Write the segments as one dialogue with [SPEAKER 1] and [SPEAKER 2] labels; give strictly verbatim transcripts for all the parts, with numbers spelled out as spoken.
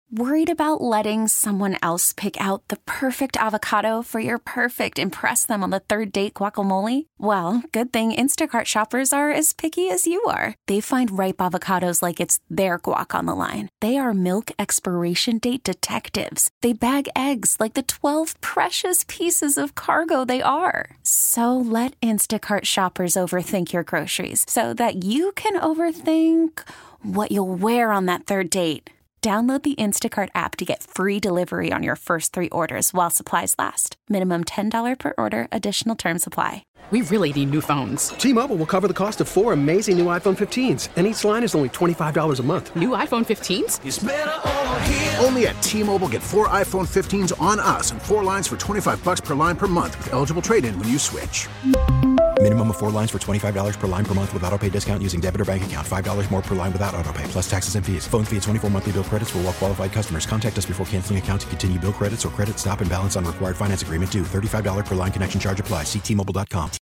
[SPEAKER 1] Worried about letting someone else pick out the perfect avocado for your perfect impress them on the third date guacamole? Well, good thing Instacart shoppers are as picky as you are. They find ripe avocados like it's their guac on the line. They are milk expiration date detectives. They bag eggs like the twelve precious pieces of cargo they are. So let Instacart shoppers overthink your groceries so that you can overthink what you'll wear on that third date. Download the Instacart app to get free delivery on your first three orders while supplies last. Minimum ten dollars per order. Additional terms apply.
[SPEAKER 2] We really need new phones.
[SPEAKER 3] T-Mobile will cover the cost of four amazing new iPhone fifteens, and each line is only twenty-five dollars a month.
[SPEAKER 2] New iPhone fifteens?
[SPEAKER 4] It's better over here.
[SPEAKER 5] Only at T-Mobile, get four iPhone fifteens on us and four lines for twenty-five dollars per line per month with eligible trade-in when you switch.
[SPEAKER 6] Minimum of four lines for twenty-five dollars per line per month with autopay discount using debit or bank account. five dollars more per line without autopay, plus taxes and fees. Phone fee at twenty-four monthly bill credits for well-qualified customers. Contact us before canceling account to continue bill credits or credit stop and balance on required finance agreement due. thirty-five dollars per line connection charge applies. See T Mobile dot com.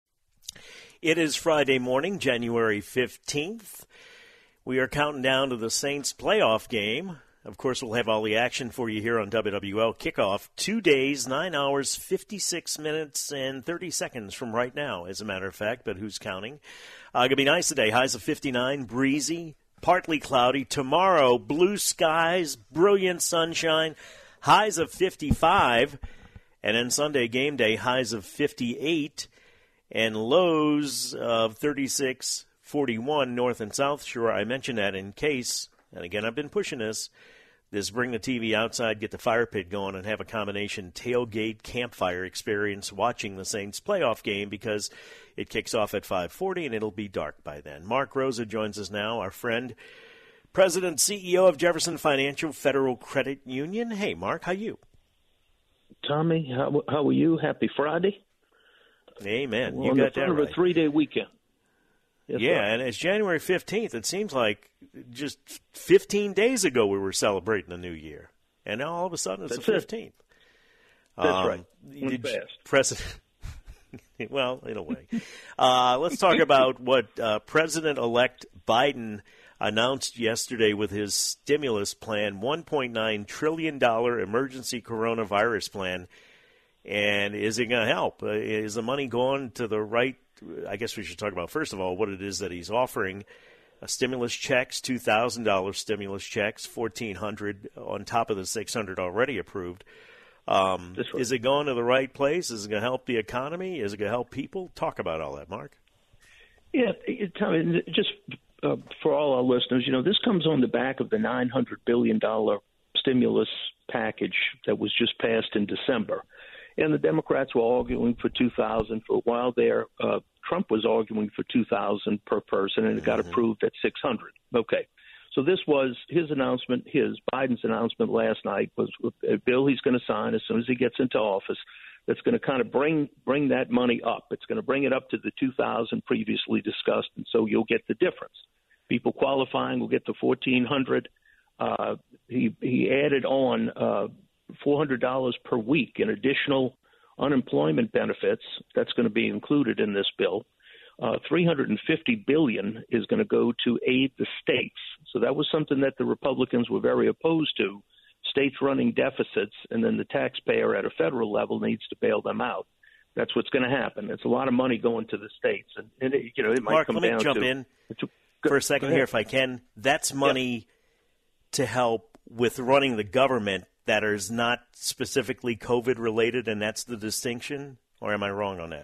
[SPEAKER 7] It is Friday morning, January fifteenth. We are counting down to the Saints playoff game. Of course, we'll have all the action for you here on W W L Kickoff. Two days, nine hours, fifty-six minutes, and thirty seconds from right now, as a matter of fact, but who's counting? Uh, going to be nice today. Highs of fifty-nine, breezy, partly cloudy. Tomorrow, blue skies, brilliant sunshine, highs of fifty-five. And then Sunday, game day, highs of fifty-eight and lows of thirty-six, forty-one, north and south shore. I mentioned that in case, and again, I've been pushing this, this bring the T V outside, get the fire pit going, and have a combination tailgate campfire experience watching the Saints playoff game because it kicks off at five forty and it'll be dark by then. Mark Rosa joins us now, our friend, President and C E O of Jefferson Financial Federal Credit Union. Hey, Mark, how you?
[SPEAKER 8] Tommy, how, how are you? Happy Friday.
[SPEAKER 7] Amen.
[SPEAKER 8] We're
[SPEAKER 7] you
[SPEAKER 8] on
[SPEAKER 7] got
[SPEAKER 8] the
[SPEAKER 7] that
[SPEAKER 8] front
[SPEAKER 7] right.
[SPEAKER 8] of a three-day weekend. Yes,
[SPEAKER 7] yeah,
[SPEAKER 8] right.
[SPEAKER 7] and it's January fifteenth. It seems like just fifteen days ago we were celebrating the new year. And now all of a sudden it's
[SPEAKER 8] That's
[SPEAKER 7] the fifteenth.
[SPEAKER 8] It. That's
[SPEAKER 7] um,
[SPEAKER 8] right. Went fast.
[SPEAKER 7] President, well, in a way. Uh, let's talk about what uh, President-elect Biden announced yesterday with his stimulus plan, one point nine trillion dollars emergency coronavirus plan. And is it going to help? Uh, is the money going to the right? I guess we should talk about, first of all, what it is that he's offering. Uh, stimulus checks, two thousand dollars stimulus checks, fourteen hundred dollars on top of the six hundred dollars already approved. Um,
[SPEAKER 8] right.
[SPEAKER 7] Is it going to the right place? Is it going to help the economy? Is it going to help people? Talk about all that, Mark.
[SPEAKER 8] Yeah, Tommy, just uh, for all our listeners, you know, this comes on the back of the nine hundred billion dollars stimulus package that was just passed in December. And the Democrats were arguing for two thousand dollars for a while there. Uh, Trump was arguing for two thousand dollars per person, and it got
[SPEAKER 7] mm-hmm.
[SPEAKER 8] approved at six hundred dollars. Okay. So this was his announcement, his Biden's announcement last night was a bill he's going to sign as soon as he gets into office that's going to kind of bring bring that money up. It's going to bring it up to the two thousand dollars previously discussed, and so you'll get the difference. People qualifying will get the fourteen hundred dollars. Uh, he, he added on uh, four hundred dollars per week in additional unemployment benefits. That's going to be included in this bill. Uh, three hundred fifty billion dollars is going to go to aid the states. So that was something that the Republicans were very opposed to, states running deficits, and then the taxpayer at a federal level needs to bail them out. That's what's going to happen. It's a lot of money going to the states. And, and it, you know, it might
[SPEAKER 7] Mark,
[SPEAKER 8] come
[SPEAKER 7] let me
[SPEAKER 8] down
[SPEAKER 7] jump
[SPEAKER 8] to,
[SPEAKER 7] in
[SPEAKER 8] to,
[SPEAKER 7] for a second here if I can. That's money
[SPEAKER 8] yeah.
[SPEAKER 7] to help with running the government that is not specifically COVID-related, and that's the distinction? Or am I wrong on that?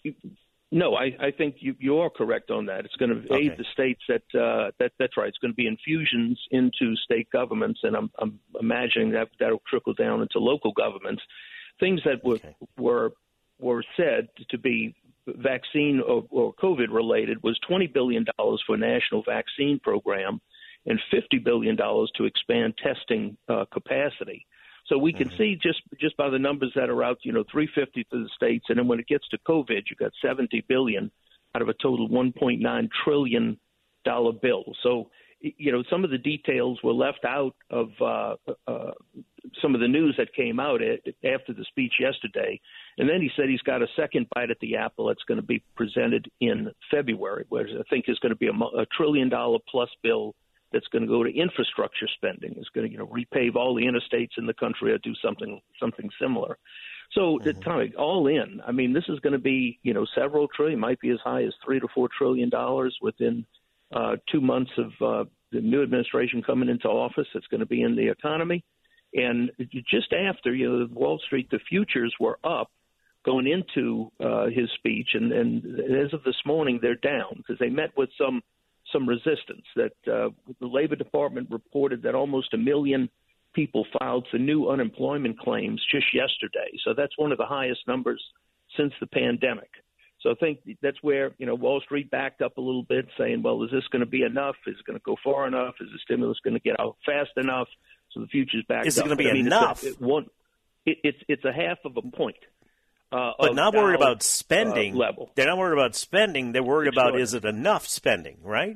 [SPEAKER 8] No, I, I think you, you are correct on that. It's going to aid
[SPEAKER 7] okay.
[SPEAKER 8] the states. That, uh, that That's right. It's going to be infusions into state governments, and I'm, I'm imagining that that will trickle down into local governments. Things that were
[SPEAKER 7] okay.
[SPEAKER 8] were were said to be vaccine or, or COVID-related was twenty billion dollars for a national vaccine program and fifty billion dollars to expand testing uh, capacity. So we can mm-hmm. see just just by the numbers that are out, you know, three hundred fifty for the states, and then when it gets to COVID, you've got seventy billion dollars out of a total one point nine trillion dollars bill. So, you know, some of the details were left out of uh, uh, some of the news that came out at, after the speech yesterday. And then he said he's got a second bite at the apple that's going to be presented in February, where I think is going to be a, a trillion dollar plus bill that's going to go to infrastructure spending. It's going to, you know, repave all the interstates in the country or do something something similar. So, mm-hmm. Tommy, all in, I mean, this is going to be, you know, several trillion, might be as high as three to four trillion dollars within uh, two months of uh, the new administration coming into office. It's going to be in the economy. And just after, you know, Wall Street, the futures were up going into uh, his speech. And, and as of this morning, they're down because they met with some some resistance. That uh, the Labor Department reported that almost a million people filed for new unemployment claims just yesterday. So that's one of the highest numbers since the pandemic. So I think that's where, you know, Wall Street backed up a little bit saying, well, is this going to be enough? Is it going to go far enough? Is the stimulus going to get out fast enough? So the future's backed up.
[SPEAKER 7] Is it going to be
[SPEAKER 8] I mean,
[SPEAKER 7] enough?
[SPEAKER 8] It's a, it one, it, it's, it's a half of a point. Uh,
[SPEAKER 7] but not worried
[SPEAKER 8] Dow,
[SPEAKER 7] about spending.
[SPEAKER 8] Uh, level. They're
[SPEAKER 7] not worried about spending. They're worried
[SPEAKER 8] Extraordinary.
[SPEAKER 7] about, is it enough spending, right?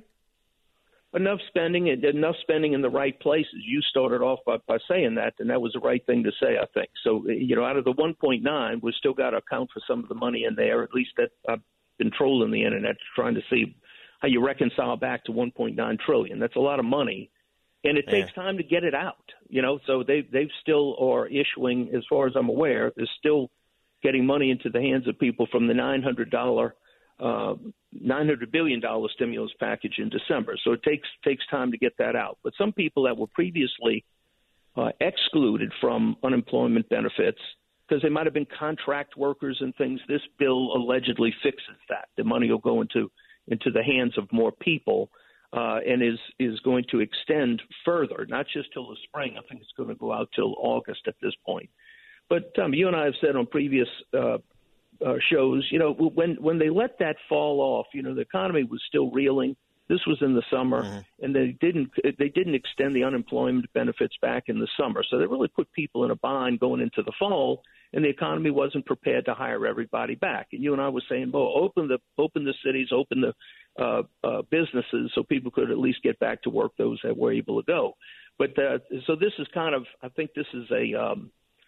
[SPEAKER 8] Enough spending, enough spending in the right places. You started off by, by saying that, and that was the right thing to say, I think. So, you know, out of the one point nine, we've still got to account for some of the money in there. At least that I've been trolling the internet trying to see how you reconcile back to one point nine trillion. That's a lot of money, and it takes yeah. time to get it out. You know, so they they still are issuing, as far as I'm aware, they're still getting money into the hands of people from the nine hundred dollars uh, nine hundred billion dollars stimulus package in December. So it takes takes time to get that out. But some people that were previously uh, excluded from unemployment benefits because they might have been contract workers and things, this bill allegedly fixes that. The money will go into into the hands of more people uh, and is is going to extend further, not just till the spring. I think it's going to go out till August at this point. But um, you and I have said on previous uh, uh, shows, you know, when when they let that fall off, you know, the economy was still reeling. This was in the summer, mm-hmm. and they didn't they didn't extend the unemployment benefits back in the summer. So they really put people in a bind going into the fall, and the economy wasn't prepared to hire everybody back. And you and I were saying, well, open the open the cities, open the uh, uh, businesses, so people could at least get back to work, those that were able to go. But uh, so this is kind of, I think this is a um,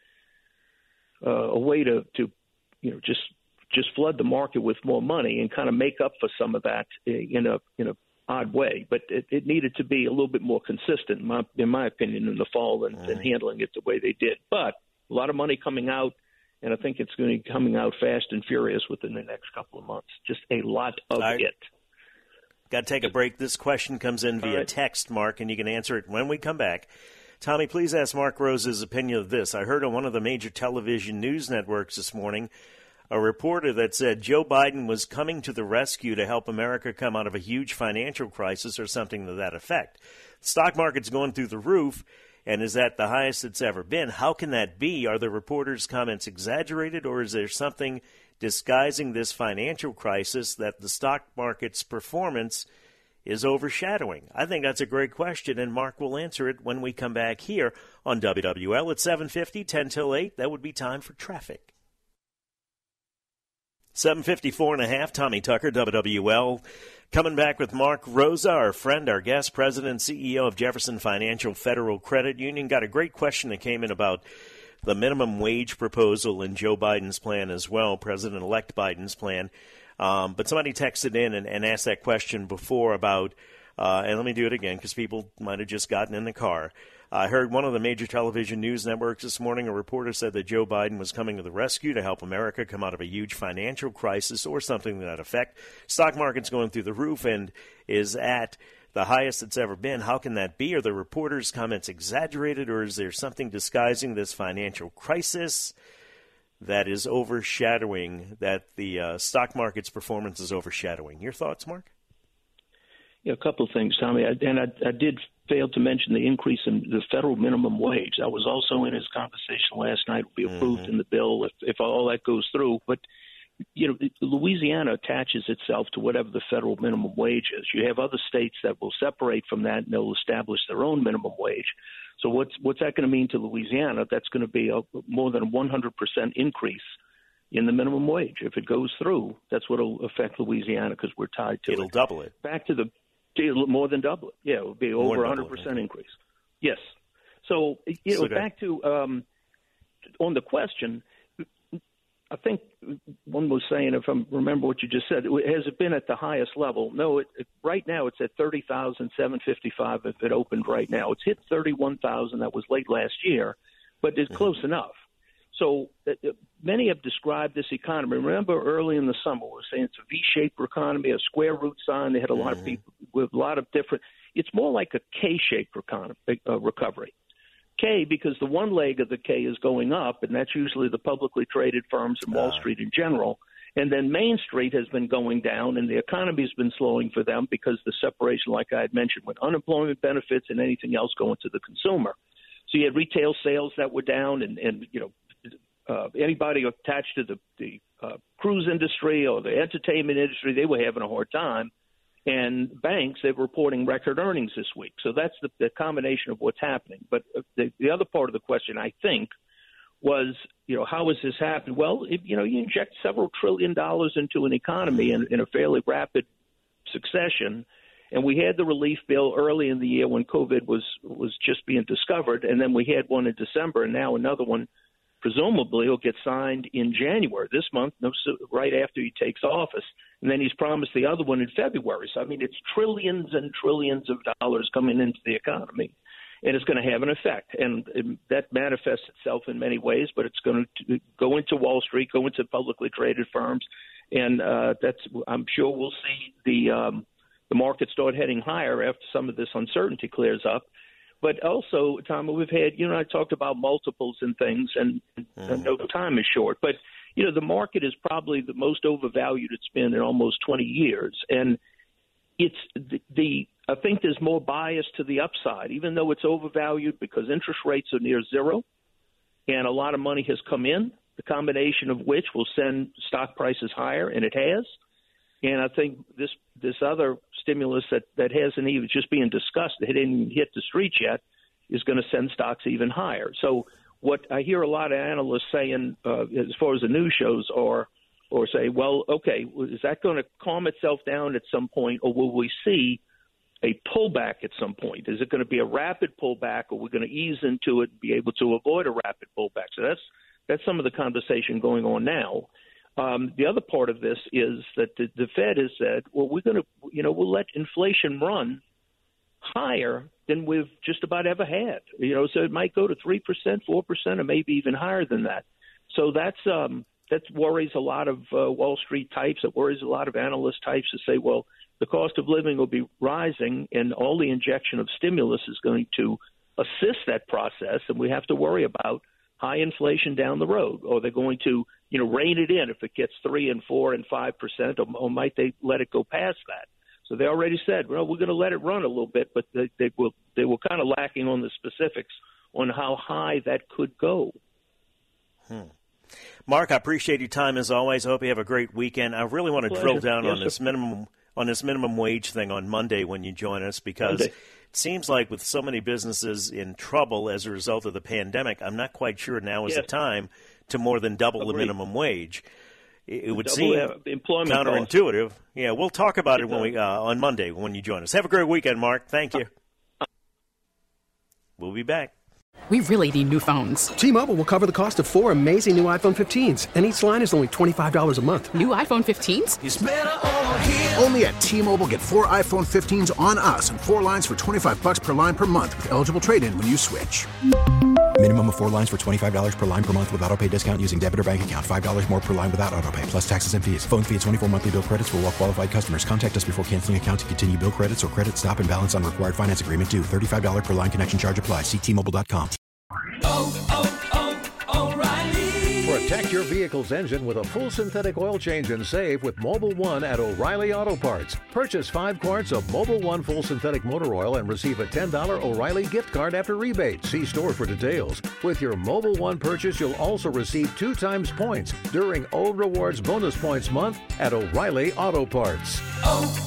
[SPEAKER 8] uh, a way to, to you know just just flood the market with more money and kind of make up for some of that in a in a odd way. But it, it needed to be a little bit more consistent, in my, in my opinion, in the fall than, mm. than handling it the way they did. But a lot of money coming out, and I think it's going to be coming out fast and furious within the next couple of months. Just a lot of right. it.
[SPEAKER 7] Got to take a break. This question comes in via right. text, Mark, and you can answer it when we come back. Tommy, please ask Mark Rose's opinion of this. I heard on one of the major television news networks this morning a reporter that said Joe Biden was coming to the rescue to help America come out of a huge financial crisis or something to that effect. The stock market's going through the roof and is at the highest it's ever been. How can that be? Are the reporter's comments exaggerated, or is there something disguising this financial crisis that the stock market's performance is overshadowing? I think that's a great question, and Mark will answer it when we come back here on W W L at seven fifty, ten till eight. That would be time for traffic. seven fifty-four and a half, Tommy Tucker, W W L. Coming back with Mark Rosa, our friend, our guest, president and C E O of Jefferson Financial Federal Credit Union. Got a great question that came in about the minimum wage proposal in Joe Biden's plan as well, President-elect Biden's plan. Um, but somebody texted in and, and asked that question before about, uh, and let me do it again because people might have just gotten in the car. I heard one of the major television news networks this morning, a reporter said that Joe Biden was coming to the rescue to help America come out of a huge financial crisis or something to that effect. Stock market's going through the roof and is at the highest it's ever been. How can that be? Are the reporter's comments exaggerated, or is there something disguising this financial crisis that is overshadowing, that the uh, stock market's performance is overshadowing? Your thoughts, Mark?
[SPEAKER 8] Yeah, a couple of things, Tommy. I, and I, I did fail to mention the increase in the federal minimum wage. That was also in his conversation last night. Will be approved mm-hmm. in the bill if, if all that goes through. But, you know, Louisiana attaches itself to whatever the federal minimum wage is. You have other states that will separate from that, and they'll establish their own minimum wage. So what's what's that going to mean to Louisiana? That's going to be a, more than a one hundred percent increase in the minimum wage. If it goes through, that's what will affect Louisiana because we're tied to
[SPEAKER 7] It'll
[SPEAKER 8] it.
[SPEAKER 7] It'll double it.
[SPEAKER 8] Back to the more than double it. Yeah, it would be over one hundred percent increase. Yes. So, you know, back to um, on the question, I think one was saying, if I remember what you just said, has it been at the highest level? No, it, it, right now it's at thirty thousand seven hundred fifty-five if it opened right now. It's hit thirty-one thousand. That was late last year, but it's close enough. So uh, many have described this economy. Remember early in the summer, we were saying it's a V-shaped economy, a square root sign. They had a lot of people with a lot of different – it's more like a K-shaped economy, uh, recovery. K, because the one leg of the K is going up, and that's usually the publicly traded firms and Wall Street in general. And then Main Street has been going down, and the economy has been slowing for them because the separation, like I had mentioned, with unemployment benefits and anything else going to the consumer. So you had retail sales that were down, and, and you know, uh, anybody attached to the, the uh, cruise industry or the entertainment industry, they were having a hard time. And banks, they're reporting record earnings this week. So that's the, the combination of what's happening. But the, the other part of the question, I think, was, you know, how has this happened? Well, if, you know, you inject several trillion dollars into an economy in, in a fairly rapid succession. And we had the relief bill early in the year when COVID was, was just being discovered. And then we had one in December, and now another one presumably will get signed in January this month, right after he takes office. And then he's promised the other one in February. So, I mean, it's trillions and trillions of dollars coming into the economy, and it's going to have an effect. And that manifests itself in many ways, but it's going to go into Wall Street, go into publicly traded firms, and uh, that's I'm sure we'll see the um, the market start heading higher after some of this uncertainty clears up. But also, Tom, we've had, you know, I talked about multiples and things, and mm. no time is short. But, you know, the market is probably the most overvalued it's been in almost twenty years. And it's the, the I think there's more bias to the upside, even though it's overvalued because interest rates are near zero and a lot of money has come in, the combination of which will send stock prices higher, and it has. And I think this this other stimulus that, that hasn't even just being discussed, that didn't hit the streets yet, is going to send stocks even higher. So what I hear a lot of analysts saying uh, as far as the news shows are, or say, well, okay, is that going to calm itself down at some point, or will we see a pullback at some point? Is it going to be a rapid pullback, or we're going to ease into it and be able to avoid a rapid pullback? So that's that's some of the conversation going on now. Um, the other part of this is that the, the Fed has said, well, we're going to, you know, we'll let inflation run higher than we've just about ever had. You know, so it might go to three percent, four percent, or maybe even higher than that. So that's um, that worries a lot of uh, Wall Street types. It worries a lot of analyst types to say, well, the cost of living will be rising, and all the injection of stimulus is going to assist that process, and we have to worry about high inflation down the road. Or they're going to, you know, rein it in if it gets three and four and five percent, or, or might they let it go past that? So they already said, well, we're going to let it run a little bit, but they, they will they were kind of lacking on the specifics on how high that could go.
[SPEAKER 7] Hmm. Mark, I appreciate your time as always. I hope you have a great weekend. I really want to Pleasure. drill down yes, on this sir. minimum on this minimum wage thing on Monday when you join us, because Monday. It seems like with so many businesses in trouble as a result of the pandemic, I'm not quite sure now is yes. the time to more than double Agreed. the minimum wage. It, it would double seem counterintuitive. Cost. Yeah, we'll talk about it, it when we uh, on Monday when you join us. Have a great weekend, Mark. Thank you. We'll be back.
[SPEAKER 2] We really need new phones.
[SPEAKER 3] T-Mobile will cover the cost of four amazing new iPhone fifteens, and each line is only twenty-five dollars a month.
[SPEAKER 2] New iPhone fifteens?
[SPEAKER 5] It's better over here. Only at T-Mobile, get four iPhone fifteens on us and four lines for twenty-five dollars per line per month with eligible trade-in when you switch.
[SPEAKER 6] Minimum of four lines for twenty-five dollars per line per month with autopay discount using debit or bank account. five dollars more per line without autopay, plus taxes and fees. Phone fee at twenty-four monthly bill credits for well-qualified customers. Contact us before canceling account to continue bill credits or credit stop and balance on required finance agreement due. thirty-five dollars per line connection charge applies. See T Mobile dot com.
[SPEAKER 4] Oh, oh, oh, O'Reilly. Protect your vehicle's engine with a full synthetic oil change and save with Mobil one at O'Reilly Auto Parts. Purchase five quarts of Mobil one full synthetic motor oil and receive a ten dollars O'Reilly gift card after rebate. See store for details. With your Mobil one purchase, you'll also receive two times points during O Rewards Bonus Points Month at O'Reilly Auto Parts. Oh,